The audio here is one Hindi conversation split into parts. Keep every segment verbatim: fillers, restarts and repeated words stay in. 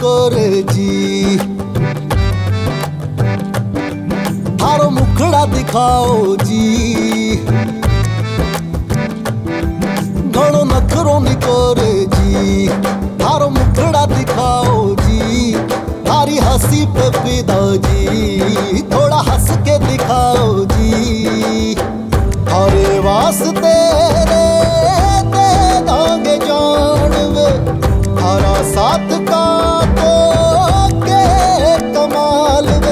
करे जी, थारो मुखड़ा दिखाओ जी, घणो नखरो नी करे जी, थारो मुखड़ा दिखाओ जी, थारी हंसी पे फिदा जी, थोड़ा हंस के दिखाओ जी, थारे वास्ते रे दे दांगे जान वे, थारा साथ का तो के कमाल वे।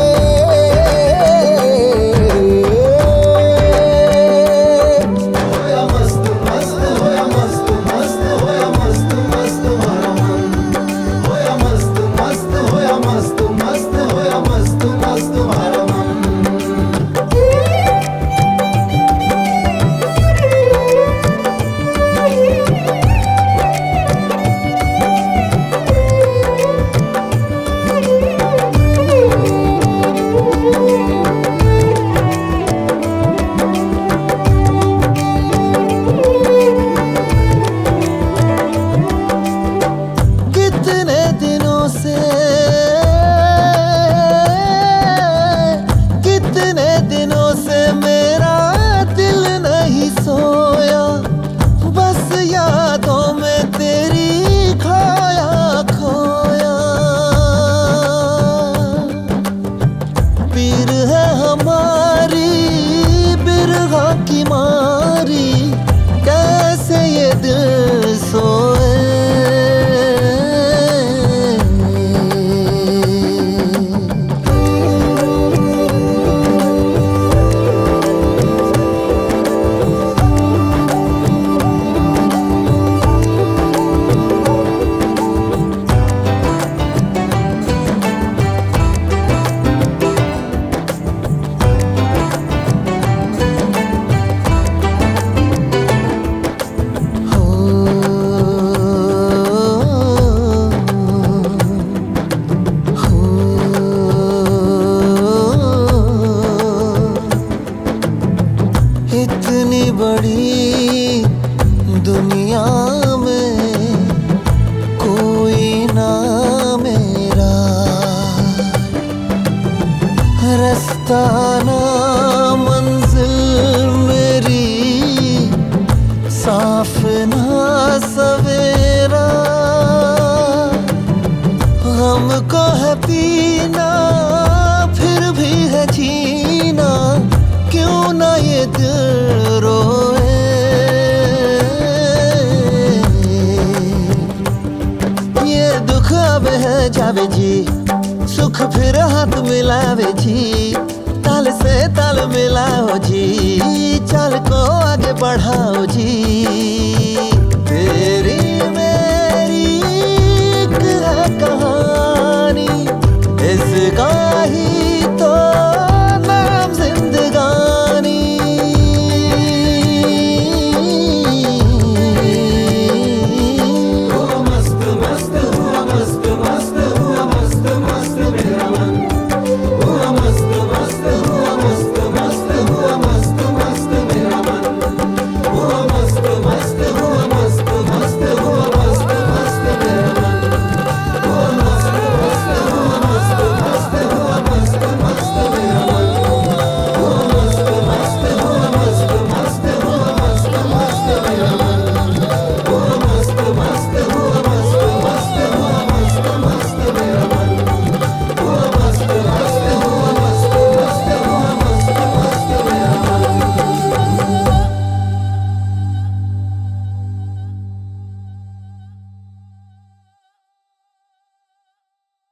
होया मस्त मस्त होया मस्त मस्त होया मस्त मस्त हमारा मन, होया मस्त मस्त होया मस्त मस्त होया मस्त मस्त हमारा मन। पीर है हमारी बिरहा की मारी, कैसे ये दिल सोए। इतनी बड़ी दुनिया में कोई ना मेरा, रास्ता ना मंजिल मेरी, साफ ना सवेरा, हमको है पीना फिर भी है जीना, क्यों ना ये दिल रोए। ये दुख अब है जावे जी, सुख फिर हाथ मिलावे जी, ताल से ताल मिलाओ जी, चाल को आगे बढ़ाओ जी। तेरी मेरी एक है कहानी, इसका ही तो